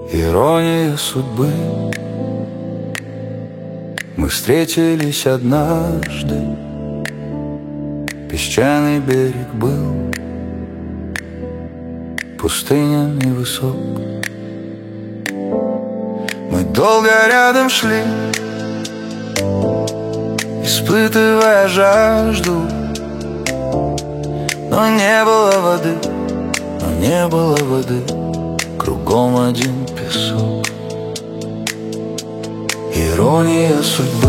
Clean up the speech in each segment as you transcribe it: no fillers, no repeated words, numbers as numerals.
Ирония судьбы. Мы встретились однажды, песчаный берег был, пустыня невысок. Мы долго рядом шли, испытывая жажду, но не было воды, кругом один песок. Ирония судьбы.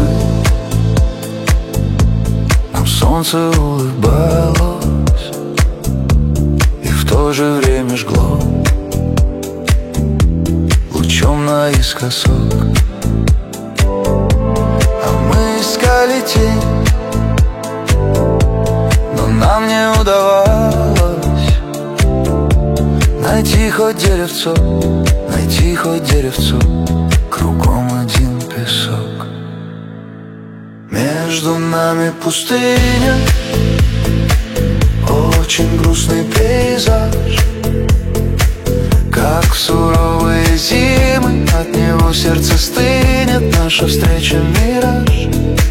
Нам солнце улыбалось и в то же время жгло лучом наискосок. А мы искали тень, но нам не удавалось найти хоть деревцо, кругом один песок. Между нами пустыня, очень грустный пейзаж. Как суровые зимы, от него сердце стынет. Наша встреча мираж,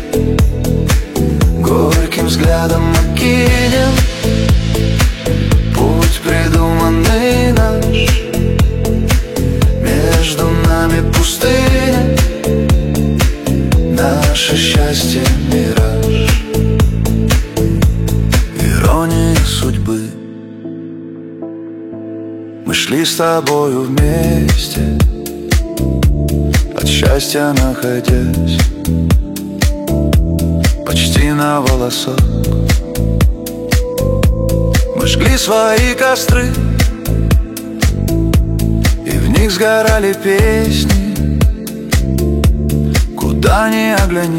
горьким взглядом окинем путь придуманный наш. Между нами пустыня, наше счастье мираж. Ирония судьбы. Мы шли с тобою вместе, от счастья находясь почти на волосок. Мы жгли свои костры, и в них сгорали песни. Куда ни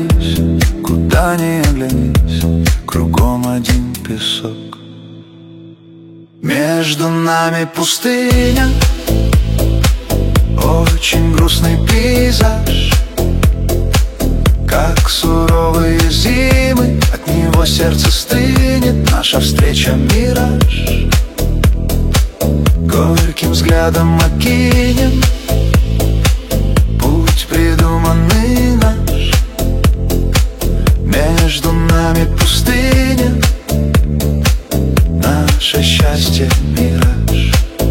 оглянись, кругом один песок. Между нами пустыня, очень грустный пейзаж. Как суровые зимы, от него сердце стынет. Наша встреча мираж, горьким взглядом окинем путь придуманный наш. Между нами пустыня, наше счастье мираж.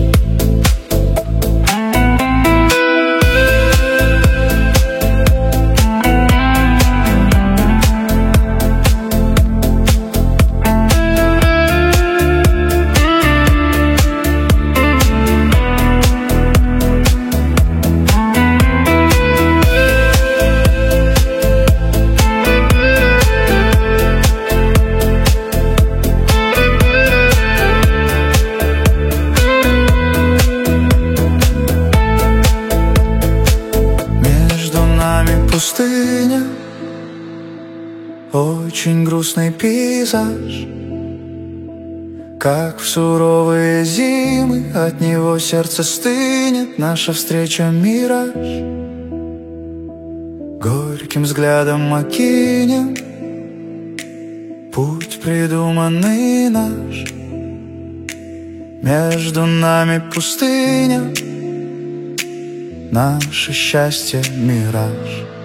Пустыня, очень грустный пейзаж. Как в суровые зимы, от него сердце стынет. Наша встреча мираж, горьким взглядом окинем путь придуманный наш. Между нами пустыня, наше счастье мираж.